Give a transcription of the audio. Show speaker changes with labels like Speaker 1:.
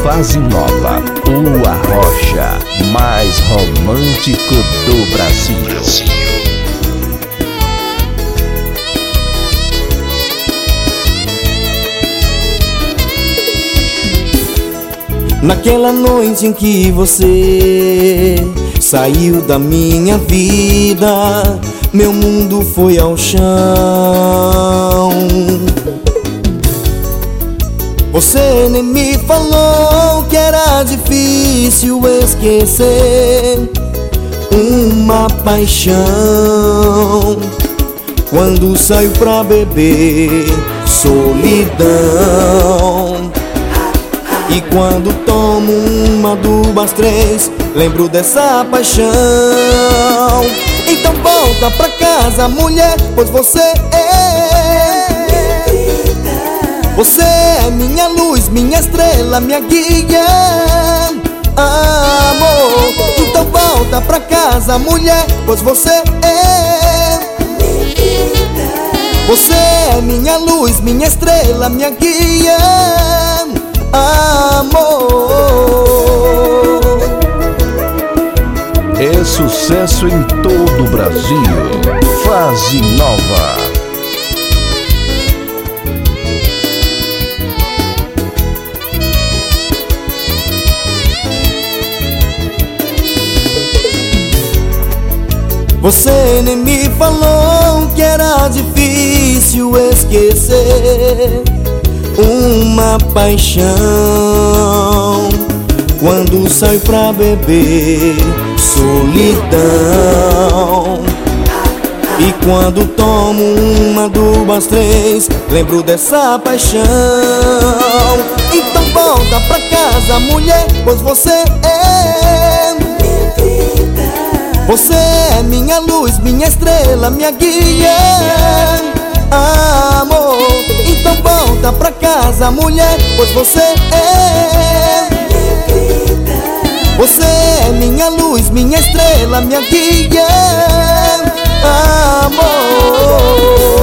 Speaker 1: Fase Nova, o Arrocha mais romântico do Brasil.
Speaker 2: Naquela noite em que você saiu da minha vida, meu mundo foi ao chão. Você nem me falou que era difícil esquecer uma paixão. Quando saio pra beber, solidão. E quando tomo uma, duas, três, lembro dessa paixão. Então volta pra casa, mulher, pois você é minha luz, minha estrela, minha guia, amor. Então volta pra casa, mulher, pois você é minha luz, minha estrela, minha guia, amor.
Speaker 1: É sucesso em todo o Brasil. Fase Nova.
Speaker 2: Você nem me falou que era difícil esquecer uma paixão. Quando saio pra beber, solidão. E quando tomo uma, duas, três, lembro dessa paixão. Então volta pra casa, mulher, pois você é minha luz, minha estrela, minha guia, amor. Então volta pra casa, mulher, pois você é minha luz, minha estrela, minha guia, amor.